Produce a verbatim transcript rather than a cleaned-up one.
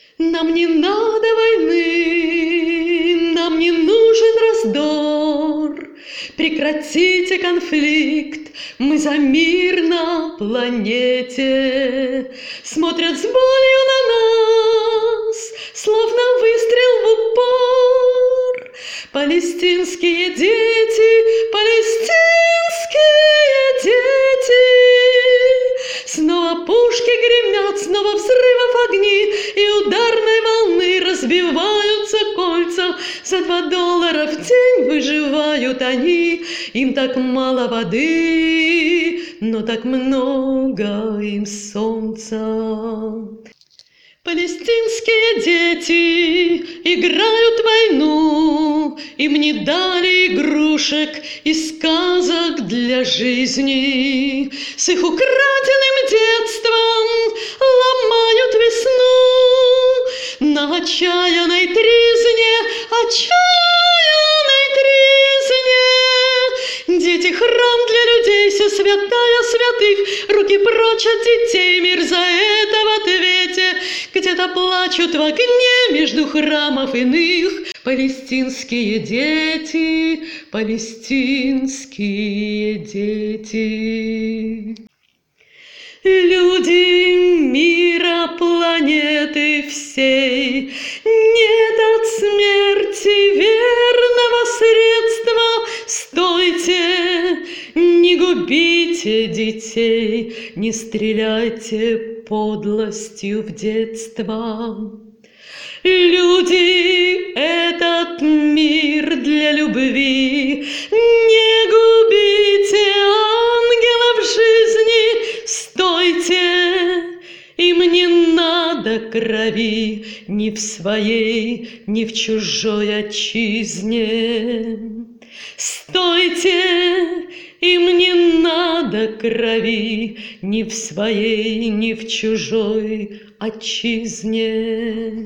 Нам не надо войны, нам не нужен раздор. Прекратите конфликт, мы за мир на планете. Смотрят с болью на нас, словно выстрел в упор. Палестинские дети, палестинские дети. Снова пушки гремят, снова взрывов огни, и ударной волны разбиваются кольца. За два доллара в день выживают они. Им так мало воды, но так много им солнца. Палестинские дети играют войну, им не дали игрушек и сказок для жизни. С их украденным детством ломают весну на отчаянной тризне, отчаянной тризне. Дети — храм для людей, все святая святых. Руки прочь от детей, мир за это в ответе. Где-то плачут в огне между храмов иных. Палестинские дети, палестинские дети. Люди мира, планеты всей, нет от смерти верного средства. Стойте, не губите детей, не стреляйте подлостью в детство. Люди, этот мир для любви, не губите ангелов жизни. Стойте, им не надо крови ни в своей, ни в чужой отчизне. Стойте, им не надо крови ни в своей, ни в чужой отчизне.